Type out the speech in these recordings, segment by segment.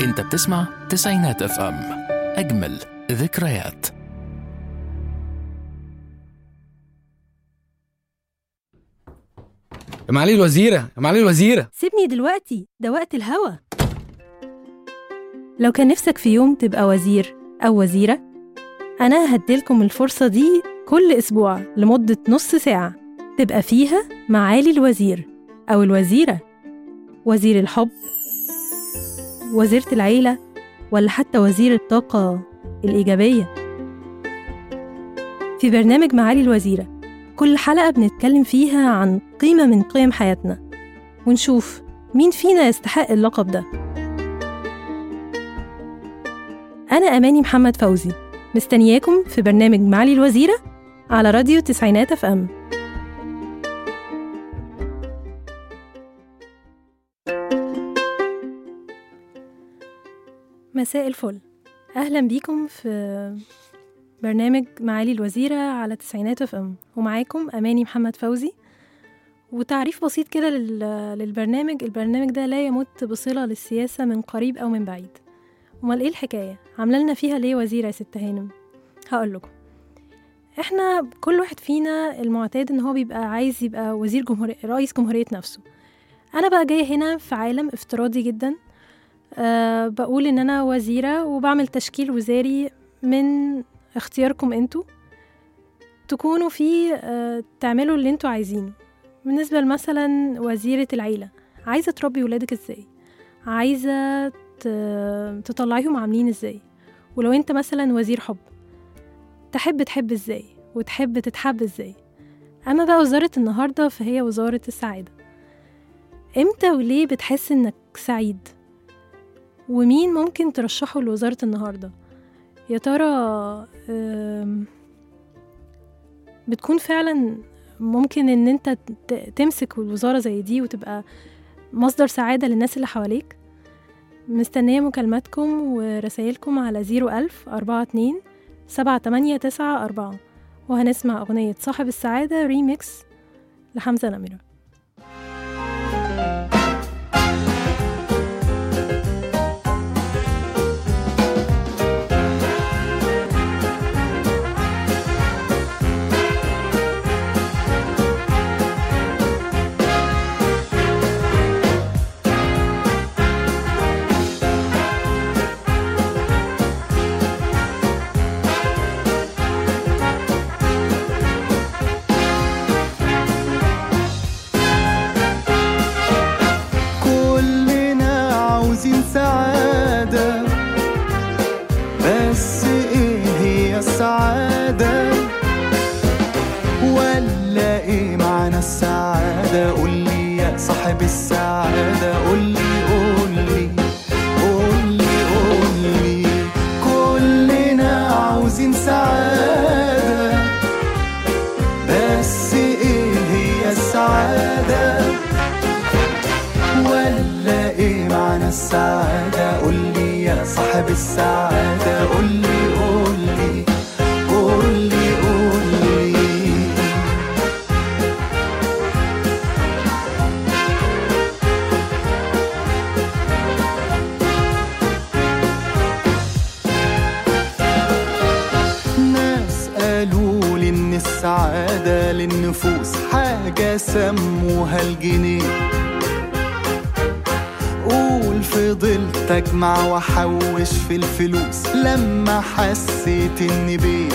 انت بتسمع تسعينات اف ام، اجمل ذكريات. يا معالي الوزيرة، يا معالي الوزيرة، سيبني دلوقتي، ده وقت الهوا. لو كان نفسك في يوم تبقى وزير أو وزيرة، أنا هديلكم الفرصة دي كل أسبوع لمدة نص ساعة تبقى فيها معالي الوزير أو الوزيرة، وزير الحب، وزيرة العيلة، ولا حتى وزير الطاقة الإيجابية. في برنامج معالي الوزيرة كل حلقة بنتكلم فيها عن قيمة من قيم حياتنا، ونشوف مين فينا يستحق اللقب ده. أنا أماني محمد فوزي، مستنياكم في برنامج معالي الوزيرة على راديو تسعينات اف ام. مساء الفل، أهلا بيكم في برنامج معالي الوزيرة على تسعينات اف ام، ومعاكم أماني محمد فوزي. وتعريف بسيط كده للبرنامج. البرنامج ده لا يمت بصلة للسياسة من قريب أو من بعيد. امال ايه الحكاية؟ عامله لنا فيها ليه وزيرة يا ست هانم؟ هقول لكم. احنا كل واحد فينا المعتاد ان هو بيبقى عايز يبقى وزير رئيس جمهورية نفسه. انا بقى جاية هنا في عالم افتراضي جدا. بقول ان انا وزيرة وبعمل تشكيل وزاري من اختياركم انتوا، تكونوا فيه تعملوا اللي انتوا عايزينه. بالنسبة مثلا وزيرة العيلة، عايزة تربي ولادك ازاي، عايزة تطلعيهم عاملين ازاي. ولو انت مثلا وزير حب، تحب ازاي وتحب تتحب ازاي. اما بقى وزارة النهاردة فهي وزارة السعادة. امتى وليه بتحس انك سعيد؟ ومين ممكن ترشحه لوزارة النهاردة؟ يا ترى بتكون فعلا ممكن ان انت تمسك الوزارة زي دي وتبقى مصدر سعادة للناس اللي حواليك؟ مستنية مكالماتكم ورسائلكم على 01042-7894، وهنسمع أغنية صاحب السعادة ريميكس لحمزة نمرة. بالسعادة قولي كلنا عاوزين سعادة، بس ايه هي السعادة؟ ولا ايه معنى السعادة؟ قولي يا صاحب السعادة، قولي السعادة للنفوس حاجة سموها الجنيه. قول فضلت اجمع وحوش في الفلوس لما حسيت اني بيه.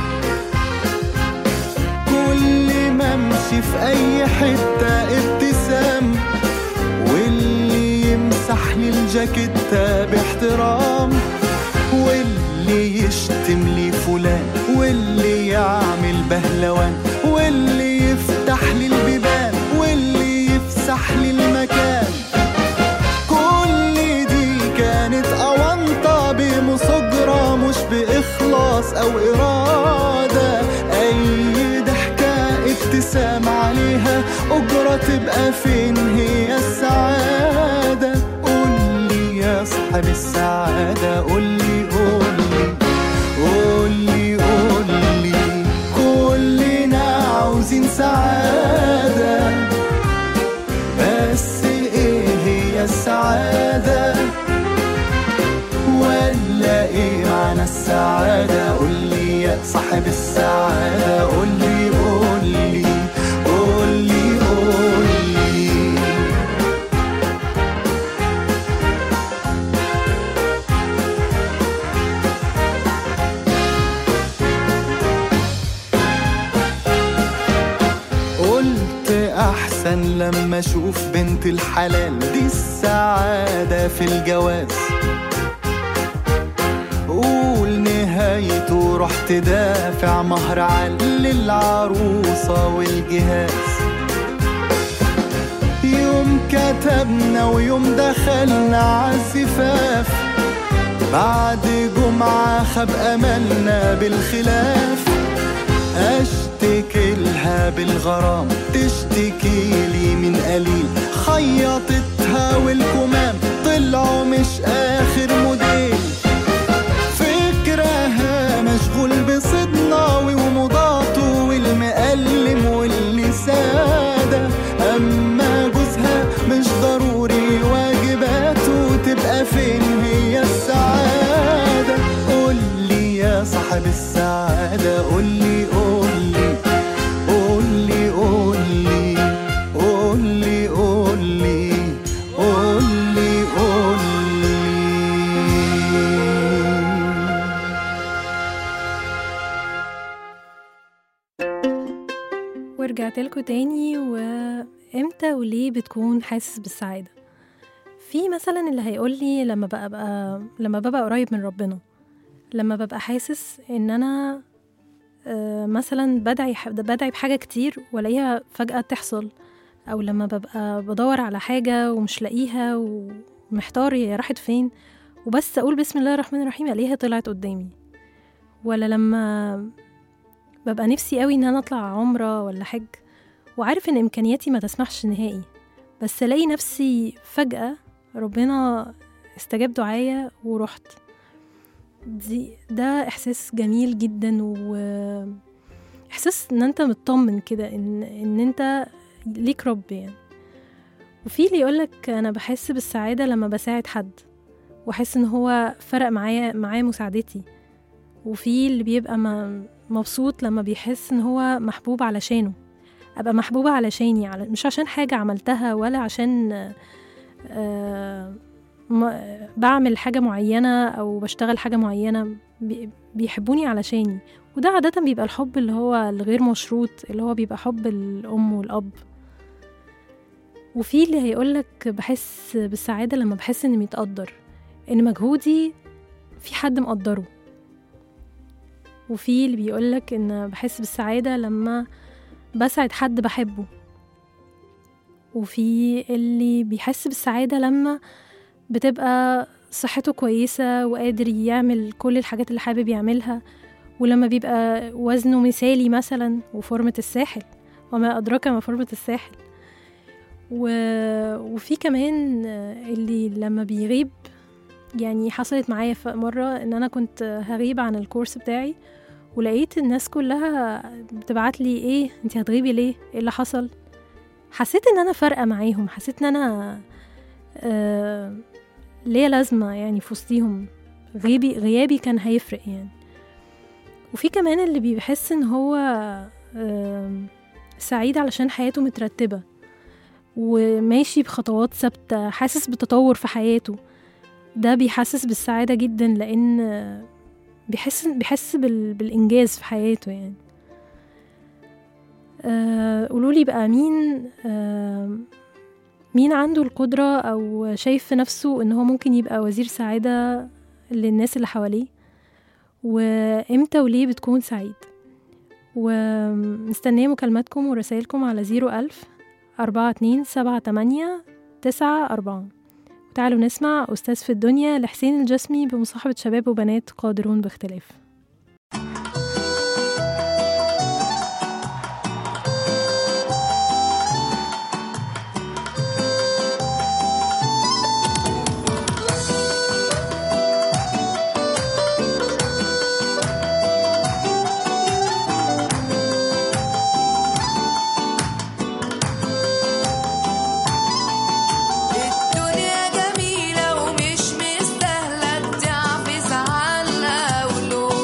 كل ما امشي في اي حتة ابتسام، واللي يمسح لي الجاكيتة باحترام، واللي يشتم لي فلان، واللي يعمل بهلوان، واللي يفتح لي البيبان، واللي يفسح لي المكان. كل دي كانت أونطة بمصجرة، مش بإخلاص أو إرادة. أي ضحكة ابتسام عليها أجرة، تبقى فين هي السعادة؟ قولي يا صاحب السعادة، قولي كلنا عاوزين سعادة، بس ايه هي السعادة؟ صاحب السعادة قولي قولي قولي قولي. قلت أحسن لما أشوف بنت الحلال دي السعادة في الجواز، قول نهايته رحت دافع مهر عالي للعروسة والجهاز. يوم كتبنا ويوم دخلنا عالزفاف، بعد جمعة خاب أملنا بالخلاف. أشتكي لها بالغرام تشتكي لي من قليل، خيطتها والكمام طلعوا مش آخر موديل. فكرها مشغول بصدناوي ومضاته والمقلم واللي سادة، أما جوزها مش ضروري واجباته تبقى فين هي السعادة. قولي يا صاحب السعادة قولي قولي قولي قولي قولي قولي قولي قولي. ورجعت لكم تاني. وامتى وليه بتكون حاسس بالسعادة؟ في مثلا اللي هيقولي لما ببقى قريب من ربنا، لما ببقى حاسس ان انا مثلا بدعي بحاجة كتير والاقيها فجأة تحصل، او لما ببقى بدور على حاجة ومش لاقيها ومحتار هي راحت فين، وبس اقول بسم الله الرحمن الرحيم الاقيها طلعت قدامي. ولا لما ببقى نفسي قوي ان انا اطلع عمرة ولا حج، وعارف ان امكانياتي ما تسمحش نهائي، بس الاقي نفسي فجأة ربنا استجاب دعايا ورحت. ده احساس جميل جدا، واحساس ان انت مطمن كده ان انت ليك رب يعني. وفي اللي يقولك انا بحس بالسعادة لما بساعد حد واحس ان هو فرق معاه مساعدتي. وفي اللي بيبقى مبسوط لما بيحس ان هو محبوب علشانه، ابقى محبوبة علشاني، مش عشان حاجة عملتها ولا عشان بعمل حاجة معينة أو بشتغل حاجة معينة، بيحبوني علشاني. وده عادة بيبقى الحب اللي هو الغير مشروط، اللي هو بيبقى حب الأم والأب. وفي اللي هيقولك بحس بالسعادة لما بحس إني متقدر، إن مجهودي في حد مقدره. وفي اللي بيقولك إن بحس بالسعادة لما بسعد حد بحبه. وفي اللي بيحس بالسعادة لما بتبقى صحته كويسة وقادر يعمل كل الحاجات اللي حابب يعملها، ولما بيبقى وزنه مثالي مثلا وفورمة الساحل، وما أدراك ما فورمة الساحل. وفي كمان اللي لما بيغيب، يعني حصلت معايا مرة ان انا كنت هغيب عن الكورس بتاعي، ولقيت الناس كلها بتبعت لي ايه انتي هتغيبي ليه، ايه اللي حصل. حسيت ان انا فارقة معاهم، حسيت ان انا ليه لازمة يعني في وسطيهم، غيابي كان هيفرق يعني. وفي كمان اللي بيحس ان هو سعيد علشان حياته مترتبة وماشي بخطوات ثابتة، حاسس بتطور في حياته. ده بيحسس بالسعادة جدا، لأن بيحس بالإنجاز في حياته يعني. قولولي بقى مين عنده القدرة أو شايف في نفسه إن هو ممكن يبقى وزير سعادة للناس اللي حواليه، وإمتى وليه بتكون سعيد. ومستنية مكالماتكم ورسائلكم على 010427894. وتعالوا نسمع أستاذ في الدنيا لحسين الجسمي بمصاحبة شباب وبنات قادرون باختلاف. الدنيا جميلة ومش مستاهلة تضيع في زعلها ولو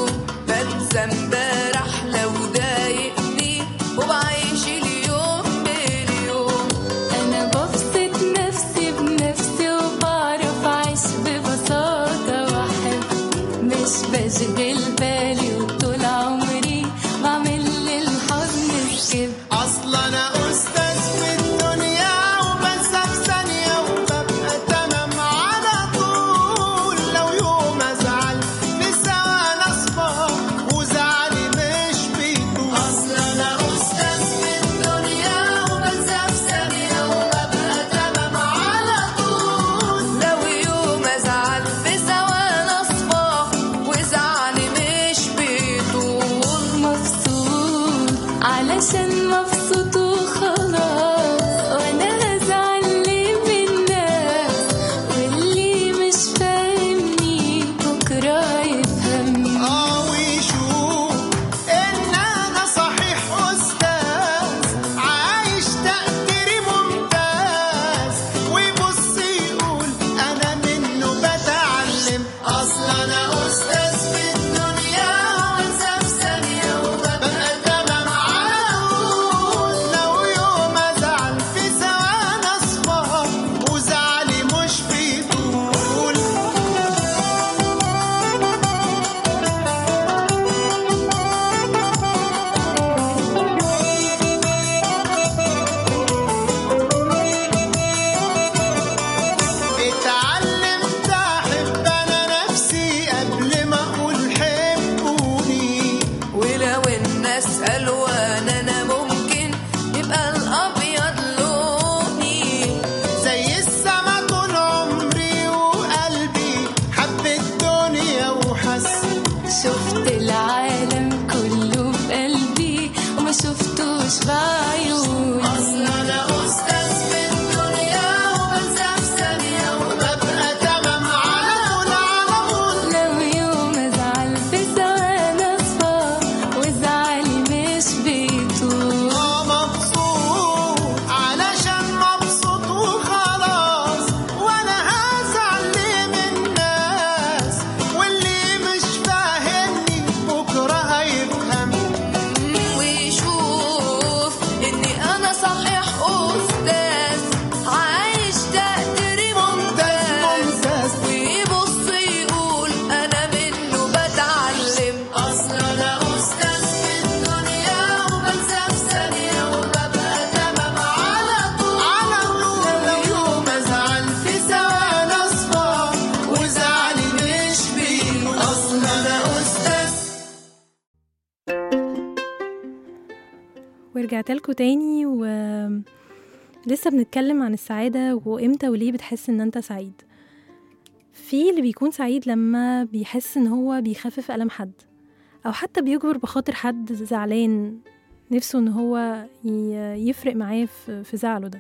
ورجعت لكم تاني ولسه بنتكلم عن السعادة وإمتى وليه بتحس إن أنت سعيد. في اللي بيكون سعيد لما بيحس إن هو بيخفف ألم حد، أو حتى بيجبر بخاطر حد زعلان نفسه إن هو يفرق معاه في زعله.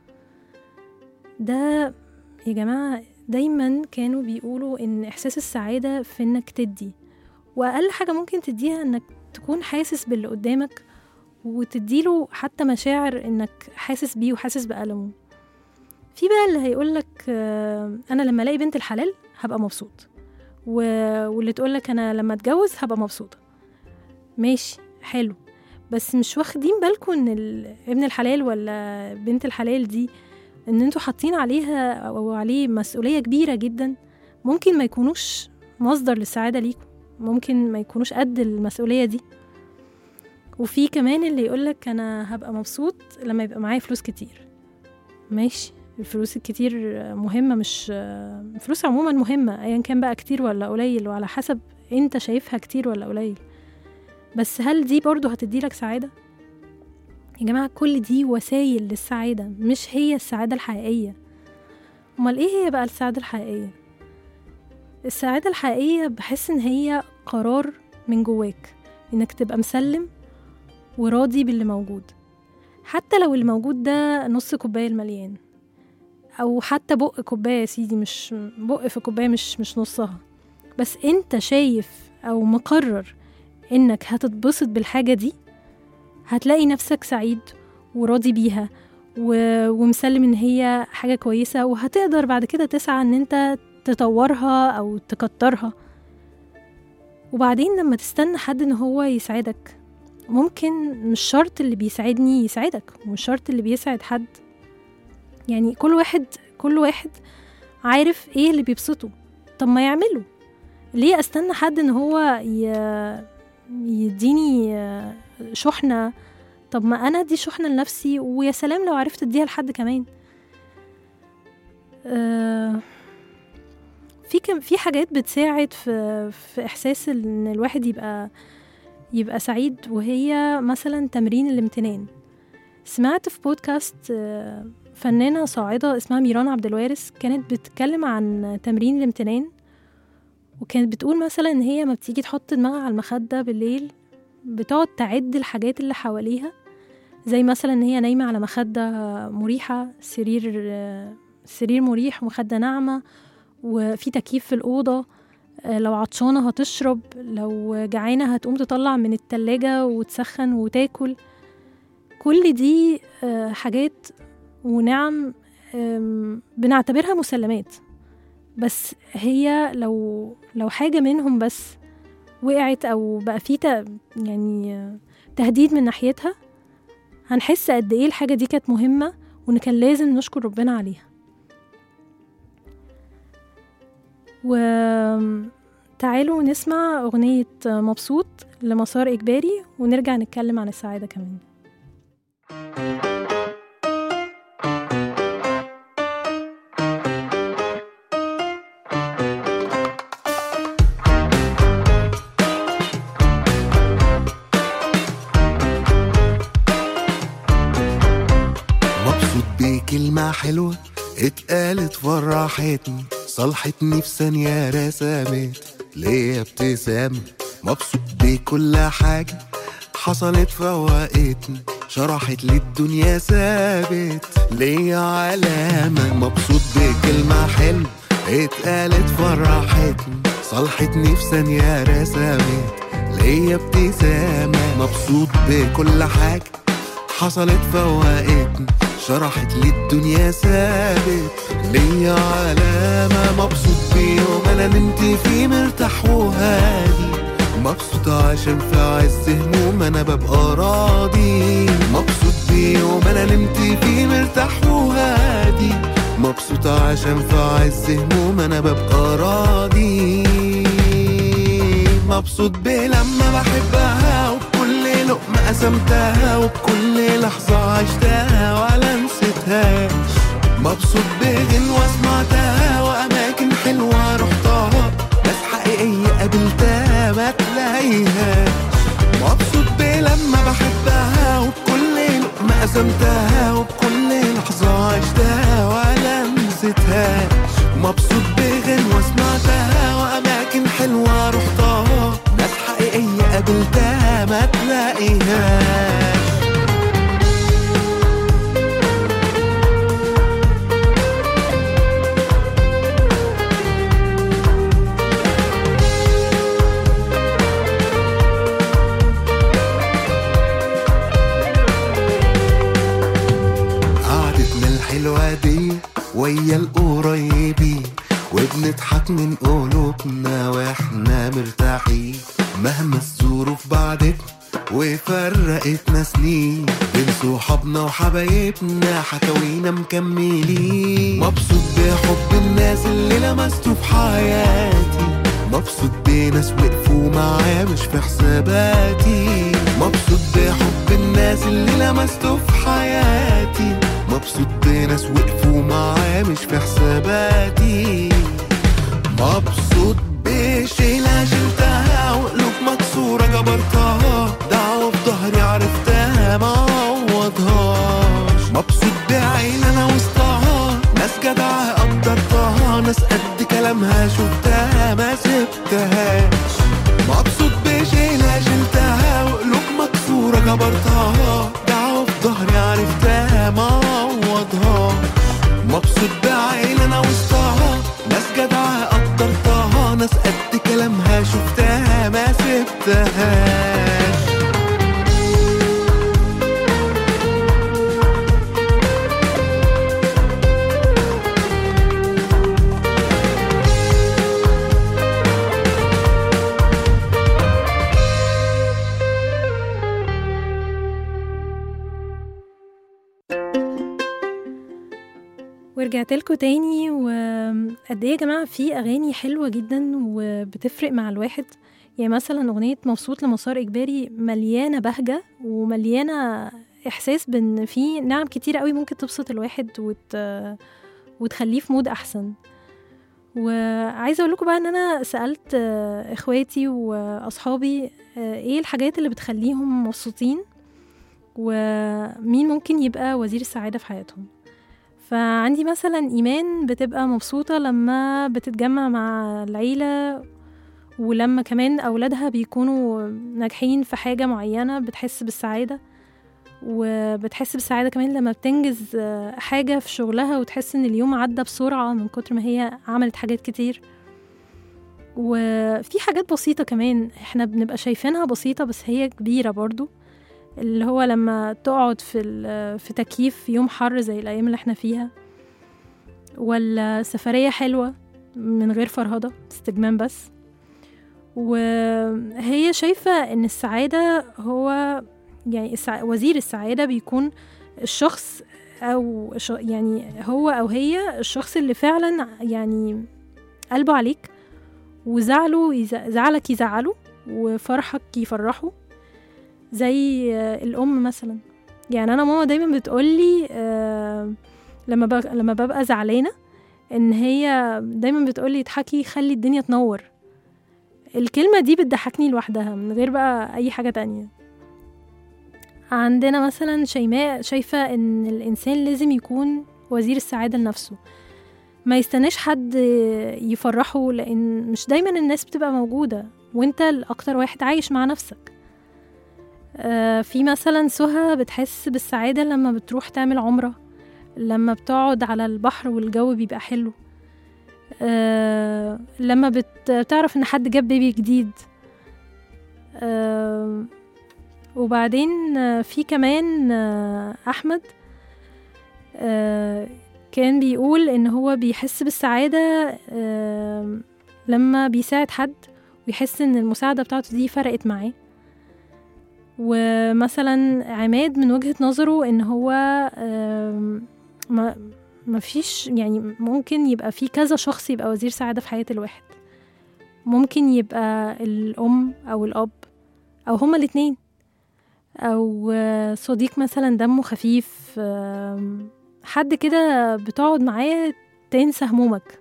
ده يا جماعة دايما كانوا بيقولوا إن إحساس السعادة في إنك تدي، وأقل حاجة ممكن تديها إنك تكون حاسس باللي قدامك وتديله حتى مشاعر إنك حاسس بيه وحاسس بألمه. في بقى اللي هيقولك أنا لما ألاقي بنت الحلال هبقى مبسوط، واللي تقولك أنا لما أتجوز هبقى مبسوطة. ماشي حلو، بس مش واخدين بالكم إن ابن الحلال ولا بنت الحلال دي إن انتوا حاطين عليها أو عليه مسؤولية كبيرة جدا، ممكن ما يكونوش مصدر للسعادة ليكم، ممكن ما يكونوش قد المسؤولية دي. وفي كمان اللي يقولك أنا هبقى مبسوط لما يبقى معايا فلوس كتير. ماشي، الفلوس الكتير مهمة، مش الفلوس عموما مهمة أيا كان بقى كتير ولا قليل، وعلى حسب انت شايفها كتير ولا قليل. بس هل دي برضو هتديلك سعادة؟ يا جماعة كل دي وسائل للسعادة، مش هي السعادة الحقيقية. امال ايه هي بقى السعادة الحقيقية؟ السعادة الحقيقية بحس ان هي قرار من جواك انك تبقى مسلم وراضي باللي موجود، حتى لو اللي موجود ده نص كوباية المليان، او حتى بق كوباية يا سيدي، مش بق في كوباية مش نصها، بس انت شايف او مقرر انك هتتبسط بالحاجة دي، هتلاقي نفسك سعيد وراضي بيها ومسلم ان هي حاجة كويسة، وهتقدر بعد كده تسعى ان انت تطورها او تكترها. وبعدين لما تستنى حد ان هو يسعدك، ممكن مش شرط اللي بيسعدني يسعدك، ومش شرط اللي بيسعد حد. يعني كل واحد عارف ايه اللي بيبسطه، طب ما يعمله. ليه استنى حد ان هو يديني شحنة؟ طب ما انا دي شحنة لنفسي، ويا سلام لو عرفت اديها لحد كمان. في حاجات بتساعد في احساس ان الواحد يبقى سعيد، وهي مثلا تمرين الامتنان. سمعت في بودكاست فنانة صاعدة اسمها ميران عبد الوارث، كانت بتتكلم عن تمرين الامتنان، وكانت بتقول مثلا ان هي ما بتيجي تحط دماغها على المخدة بالليل بتقعد تعد الحاجات اللي حواليها، زي مثلا ان هي نايمة على مخدة مريحة، سرير مريح ومخدة ناعمة، وفي تكييف في الأوضة، لو عطشانة هتشرب، لو جعانة هتقوم تطلع من التلاجة وتسخن وتاكل. كل دي حاجات ونعم بنعتبرها مسلمات، بس هي لو حاجة منهم بس وقعت أو بقى في يعني تهديد من ناحيتها، هنحس قد إيه الحاجة دي كانت مهمة، وإن كان لازم نشكر ربنا عليها. وتعالوا نسمع أغنية مبسوط لمسار إجباري، ونرجع نتكلم عن السعادة كمان. كلمة حلوة اتقالت فرحتني، صلحتني في ثانية، رسمت ليا ابتسامة. مبسوط بكل حاجة حصلت فوقتني، شرحت لي الدنيا، ثابت ليا علامة. مبسوط بكلمة حلوة اتقالت فرحتني، صلحتني في ثانية، رسمت ليا ابتسامة. مبسوط بكل حاجة حصلت فوقتني، شرحت لي الدنيا، ثابت ليا علامة. مبسوط بيوم انا نمت فيه مرتاح وهادي، مبسوط عشان في عز هموم انا ببقى راضي. مبسوط بيوم انا نمت فيه مرتاح وهادي، مبسوط عشان في عز هموم انا ببقى راضي. مبسوط بلما بحبها، وبكل لقمة قسمتها، وبكل لحظة عشتها ولا نسيتهاش. مبسوط بغنوة سمعتها، وأماكن حلوة رحتها، ناس حقيقية قابلتها ما تلاقيهاش. مبسوط بلما بحبها، وبكل رسمتها وبكل لحظة عشتها ولا نسيتهاش. مبسوط بغنوة سمعتها وأماكن حلوة رحتها، ناس حقيقية قابلتها ما تلاقيهاش. الحلوة دي ويا القريبين وبنضحك من قلوبنا واحنا مرتاحين، مهما الظروف بعدتنا وفرقتنا سنين، بين صحابنا وحبايبنا حكاوينا مكملين. مبسوط بحب الناس اللي لمسته في حياتي، مبسوط بناس وقفوا معايا مش في حساباتي. مبسوط بحب الناس اللي لمسته في حياتي، مبسوط بناس وقفوا معايا مش في حساباتي. مبسوط بشيلة شلتها وقلوب مكسورة جبرتها، دعوة في ظهري عرفتها ما عوضهاش. مبسوط بعين انا وسطها، ناس جدعة قدرتها، ناس قد كلامها شفتها ما سبتهاش. مبسوط بشيلة شلتها وقلوب مكسورة جبرتها، دعوة في ظهري عرفتها ما عوضهاش. مبسوط بعين انا وسطها، ناس جدعة قدرتها، ناس قد كلامها شفتها ما سبتهاش. ورجعت لكم تاني. وقد ايه يا جماعة في أغاني حلوة جدا وبتفرق مع الواحد. يعني مثلا أغنية مبسوط لمسار إجباري مليانة بهجة ومليانة إحساس بأن في نعم كتير قوي ممكن تبسط الواحد وتخليه في مود أحسن. وعايزة أقول لكم بقى أن أنا سألت إخواتي وأصحابي إيه الحاجات اللي بتخليهم مبسوطين ومين ممكن يبقى وزير السعادة في حياتهم. فعندي مثلا إيمان بتبقى مبسوطة لما بتتجمع مع العيلة، ولما كمان أولادها بيكونوا ناجحين في حاجة معينة بتحس بالسعادة. وبتحس بالسعادة كمان لما بتنجز حاجة في شغلها وتحس إن اليوم عدى بسرعة من كتر ما هي عملت حاجات كتير. وفي حاجات بسيطة كمان احنا بنبقى شايفينها بسيطة بس هي كبيرة برضو، اللي هو لما تقعد في تكييف في يوم حر زي الأيام اللي احنا فيها، ولا سفرية حلوة من غير فرهدة استجمام بس. وهي شايفة ان السعادة هو يعني وزير السعادة بيكون الشخص أو يعني هو أو هي الشخص اللي فعلا يعني قلبه عليك وزعله زعلك يزعله وفرحك يفرحه. زي الأم مثلا، يعني أنا ماما دايما بتقولي لما ببقى زعلانة إن هي دايما بتقولي اضحكي خلي الدنيا تنور. الكلمة دي بتضحكني لوحدها من غير بقى أي حاجة تانية. عندنا مثلا شيماء شايفة إن الإنسان لازم يكون وزير السعادة لنفسه، ما يستناش حد يفرحه، لأن مش دايما الناس بتبقى موجودة وانت الأكتر واحد عايش مع نفسك. في مثلا سهى بتحس بالسعادة لما بتروح تعمل عمرة، لما بتقعد على البحر والجو بيبقى حلو، لما بتعرف ان حد جاب بيبي جديد. وبعدين في كمان أحمد كان بيقول ان هو بيحس بالسعادة لما بيساعد حد ويحس ان المساعدة بتاعته دي فرقت معاه. ومثلا عماد من وجهة نظره ان هو ما فيش يعني ممكن يبقى في كذا شخص يبقى وزير سعادة في حياة الواحد. ممكن يبقى الأم أو الأب أو هما الاتنين، أو صديق مثلا دمه خفيف، حد كده بتقعد معاه تنسى همومك.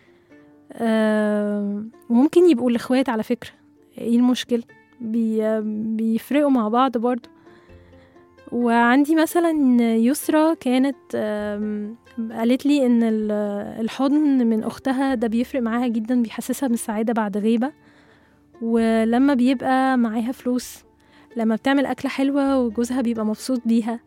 وممكن يبقوا الإخوات على فكرة، ايه المشكلة؟ بيفرقوا مع بعض برضو. وعندي مثلا يسرى كانت قالت لي ان الحضن من اختها ده بيفرق معاها جدا، بيحسسها بالسعادة بعد غيبة. ولما بيبقى معاها فلوس، لما بتعمل أكلة حلوة وجوزها بيبقى مبسوط بيها،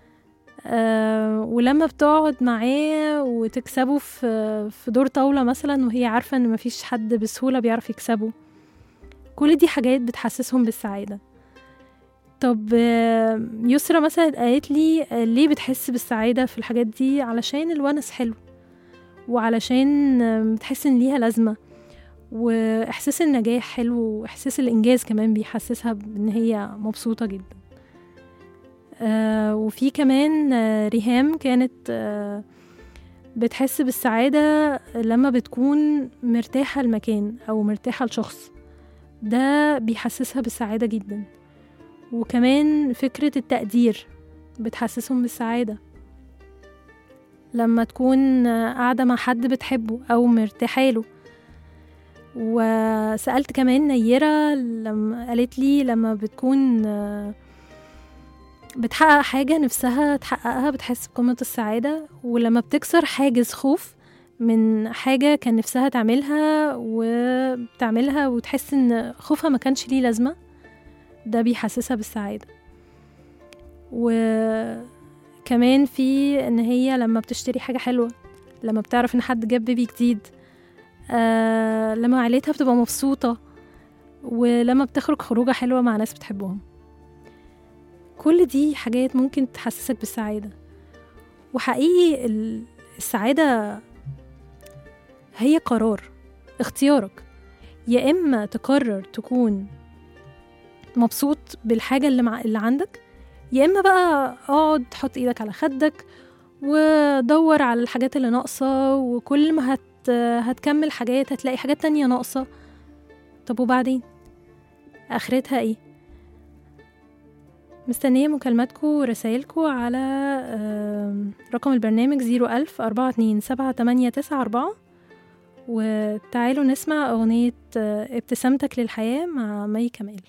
ولما بتقعد معاه وتكسبه في دور طاولة مثلا وهي عارفة ان مفيش حد بسهولة بيعرف يكسبه. كل دي حاجات بتحسسهم بالسعادة. طب يسرى مثلا قالت لي ليه بتحس بالسعادة في الحاجات دي؟ علشان الونس حلو، وعلشان بتحس ان ليها لازمة، واحساس النجاح حلو، واحساس الانجاز كمان بيحسسها بان هي مبسوطة جدا. وفي كمان ريهام كانت بتحس بالسعادة لما بتكون مرتاحة المكان أو مرتاحة الشخص، ده بيحسسها بالسعادة جدا. وكمان فكرة التقدير بتحسسهم بالسعادة، لما تكون قاعدة مع حد بتحبه أو مرتاحاله. وسألت كمان نيرة لما قالت لي لما بتكون بتحقق حاجة نفسها تحققها بتحس بقمة السعادة، ولما بتكسر حاجز خوف من حاجة كان نفسها تعملها وبتعملها وتحس ان خوفها ما كانش ليه لازمة، ده بيحسسها بالسعادة. وكمان في ان هي لما بتشتري حاجة حلوة، لما بتعرف ان حد جاب بيبي جديد، لما عيلتها بتبقى مبسوطة، ولما بتخرج خروجة حلوة مع ناس بتحبهم. كل دي حاجات ممكن تحسسك بالسعادة. وحقيقي السعادة هي قرار، اختيارك. يا إما تقرر تكون مبسوط بالحاجة اللي عندك، يا إما بقى اقعد حط إيدك على خدك ودور على الحاجات اللي ناقصة، وكل ما هتكمل حاجات هتلاقي حاجات تانية ناقصة. طب وبعدين آخرتها إيه؟ مستنية مكالماتكم ورسائلكم على رقم البرنامج 01042278894. وتعالوا نسمع أغنية ابتسامتك للحياة مع مي كمال.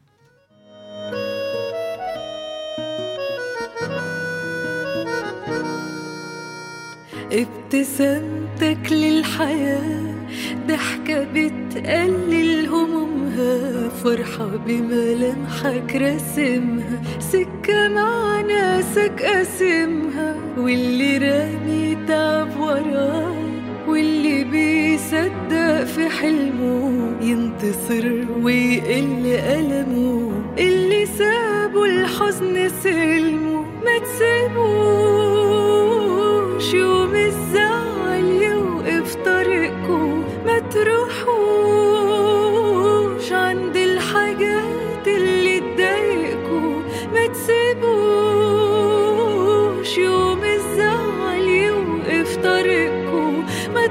ابتسامتك للحياة ضحكة بتقلل همومها، فرحة بملامحك رسمها، سكة مع ناسك قاسمها، واللي رامي تعب وراه، واللي بيصدق في حلمه ينتصر ويقل ألمه، اللي سابوا الحزن سلمه ما تسيبوش يوم الزعل يوقف طريقكم، ما تروحوش عند الحاجات اللي تضايقكم، ما تسيبوش يوم الزعل يوقف طريقكم، ما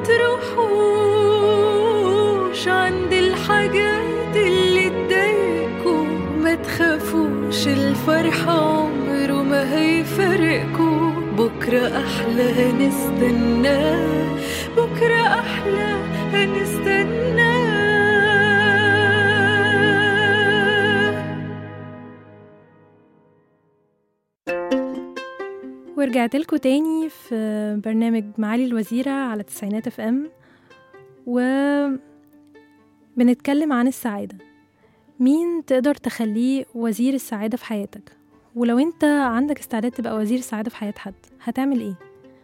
تروحوش عند الحاجات اللي تضايقكم، ما تخافوش الفرحة عمره ما هيفرقكم، بكرة أحلى هنستناه، بكرة أحلى هنستناه. ورجعت لكم تاني في برنامج معالي الوزيرة على 90 FM، وبنتكلم عن السعادة. مين تقدر تخليه وزير السعادة في حياتك؟ ولو انت عندك استعداد تبقى وزير السعادة في حياة حد، هتعمل ايه؟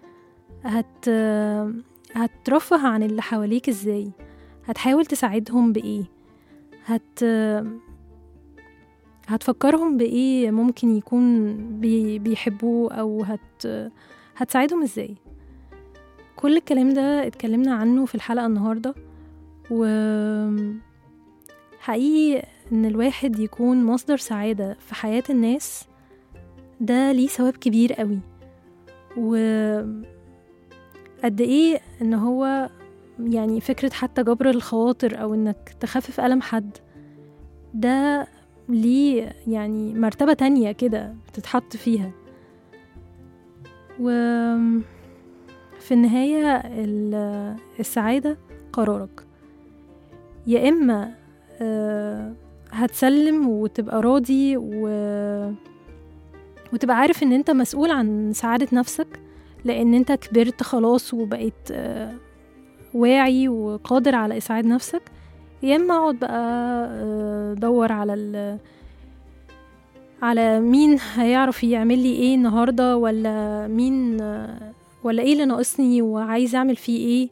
هترفه عن اللي حواليك ازاي؟ هتحاول تساعدهم بايه؟ هتفكرهم بايه ممكن يكون بيحبوه، او هتساعدهم ازاي؟ كل الكلام ده اتكلمنا عنه في الحلقة النهاردة. وحقيقي ان الواحد يكون مصدر سعادة في حياة الناس ده ليه ثواب كبير قوي، وقد ايه ان هو يعني فكرة حتى جبر الخواطر او انك تخفف ألم حد، ده ليه يعني مرتبة تانية كده بتتحط فيها. وفي النهاية السعادة قرارك. يا إما هتسلم وتبقى راضي وتبقى عارف ان انت مسؤول عن سعادة نفسك، لان انت كبرت خلاص وبقيت واعي وقادر على اسعاد نفسك. يا اما اقعد بقى دور على مين هيعرف يعمل لي ايه النهارده، ولا مين ولا ايه اللي ناقصني وعايز اعمل فيه ايه.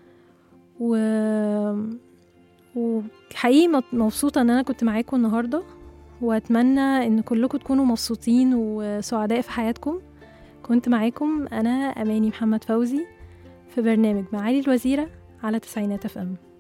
وحقيقي مبسوطه ان انا كنت معاكم النهارده، واتمنى ان كلكم تكونوا مبسوطين وسعداء في حياتكم. كنت معاكم انا اماني محمد فوزي في برنامج معالي الوزيره على تسعينات FM.